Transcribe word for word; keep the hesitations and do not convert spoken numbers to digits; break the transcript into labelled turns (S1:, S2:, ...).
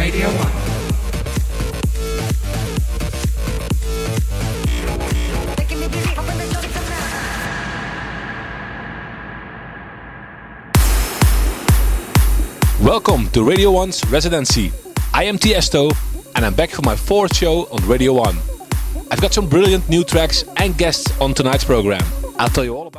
S1: Radio one.
S2: Welcome to Radio one's Residency. I am Tiesto and I'm back for my fourth show on Radio one. I've got some brilliant new tracks and guests on tonight's program. I'll tell you all about it.